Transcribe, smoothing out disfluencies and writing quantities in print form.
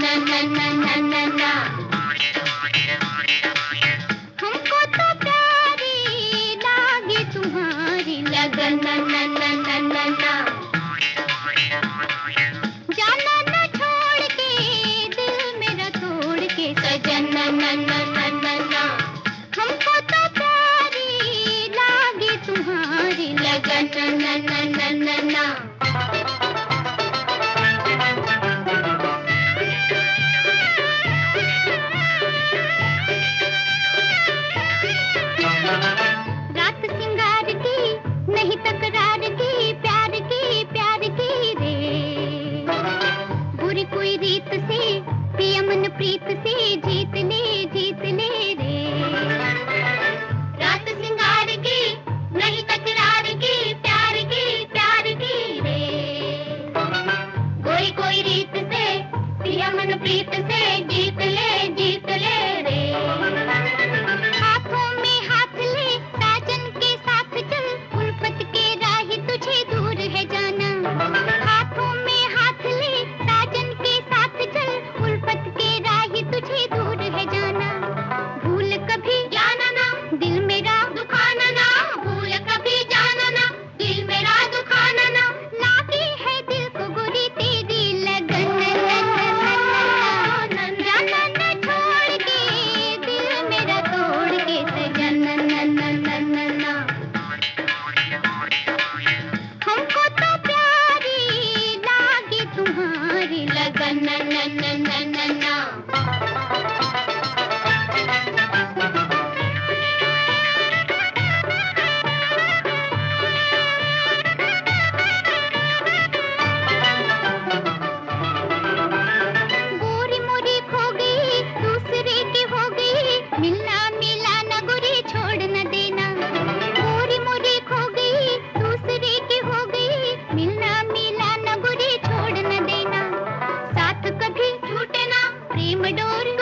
ना। हमको तो प्यारी लागे तुम्हारी लगन ना। जाना न छोड़ के दिल मेरा तोड़ के सजन ना। हमको तो प्यारी लागे तुम्हारी लगन ना। रात सिंगार की नहीं तकरार की प्यार की रे। बुरी कोई रीत से पिया मन प्रीत से जीत ले रे। रात सिंगार की नहीं तकरार की प्यार की रे। कोई रीत से पिया मन प्रीत से जीत ले रे। हाथों में हाथ ले साजन के साथ चल उल्फत के राह तुझे दूर है जाना। हाथों में हाथ ले साजन के साथ चल उल्फत के राह तुझे दूर है जाना। भूल कभी जाना ना दिल मेरा दुखाना ना। भूल कभी जाना ना दिल मेरा दुखाना ना। लागी है दिल को गोरी तेरी लगन जाना न छोड़ के दिल मेरा तोड़ के सजन ना। हमको तो प्यारी लागी तुम्हारी लगन ना। गोरी मोरी खो गई दूसरे की हो गई मिलना मिला न गोरी छोड़ न देना। गोरी मोरी खो गई दूसरे की हो गई मिलना मिला न गोरी छोड़ न देना। साथ कभी छूटे ना प्रेम डोर